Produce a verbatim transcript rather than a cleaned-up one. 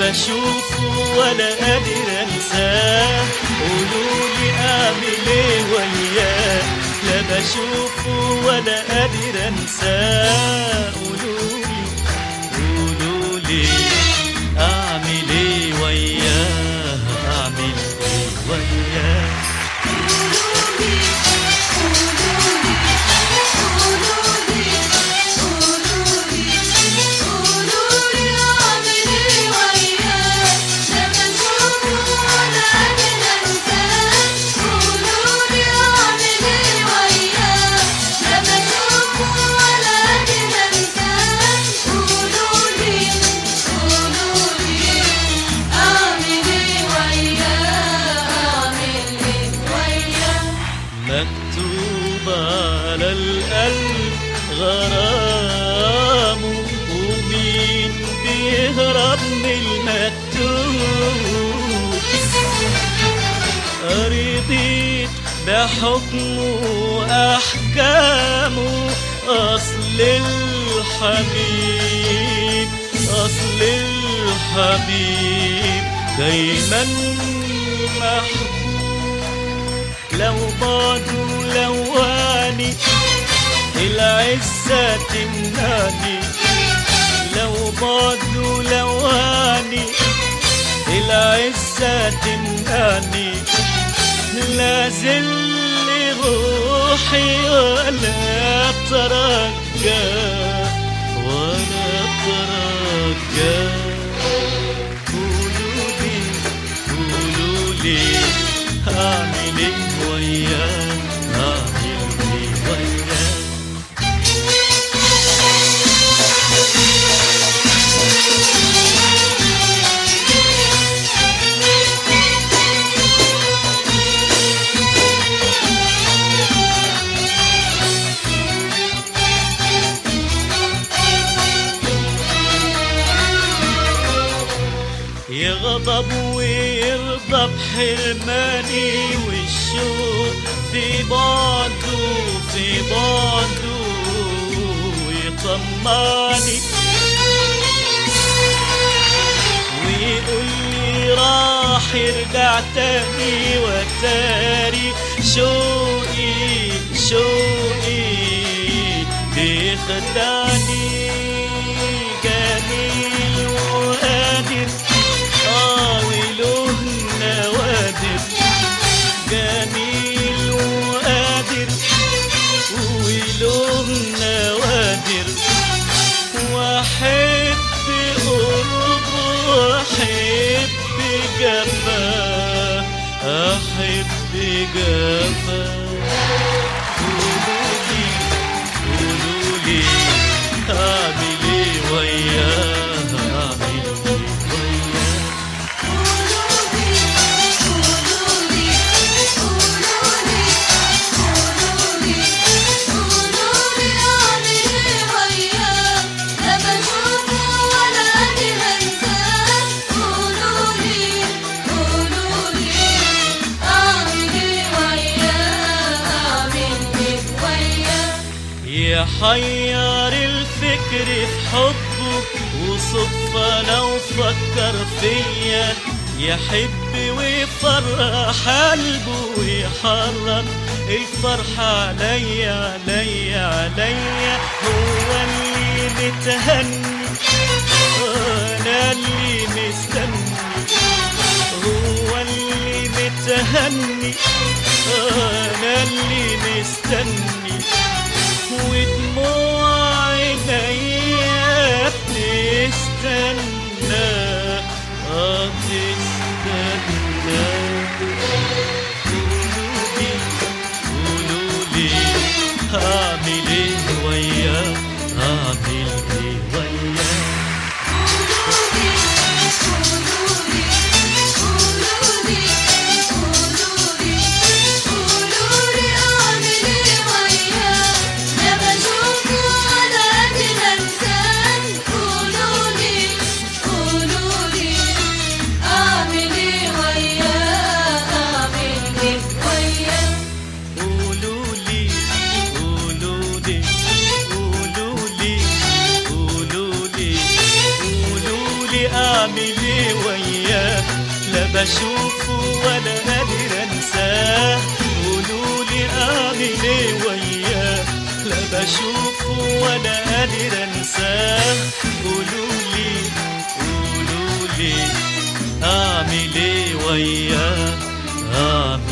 بشوفه ولا قادر انساه. قولولي اعمل ايه وياه، لا بشوفه ولا قادر انساه. قولولي قولولي اعمل ايه وياه، اعمل ايه وياه. مكتوب على القلب غرامه، ومين بيهرب من المكتوب. رضيت بحكمه وأحكامه، أصل الحبيب أصل الحبيب دايما محبوب. لو بعده لواني العزة تمنعني، لو بعده لواني العزة تمنعني. لا زل روحي ولا ترجى ولا ترجى. قولولي قولولي اعمل ايه وياه، اعمل ايه وياه. يغضب ويرضى بحرماني، والشوق في بعده في بعده يطمعني. ويقول لي راح يرجع تاني، وتاري شوقي شوقي بيخدعني. جميل وقادر آه وله نوادر، جميل وقادر وله نوادر. واحب قربه واحب جفاه، احب جفاه. قولولي قولولي اعمل ايه وياه، اعمل ايه وياه. يحير الفكر في حبه، وصدفة لو فكر فيا. يحب ويفرح قلبه، ويحرم الفرحة عليا عليا عليا. هو اللي متهني أنا اللي مستني، هو اللي متهني أنا اللي مستني. ودموع عينيا بتستنى اه تستنى. قولولي قولولي اعمل ايه وياه، اعمل ايه وياه. قولولي بشوفه ولا قادر انساه. قولولي اعمل ايه وياه، لا بشوفه ولا قادر انساه. قولولي قولولي اعمل ايه وياه، اعمل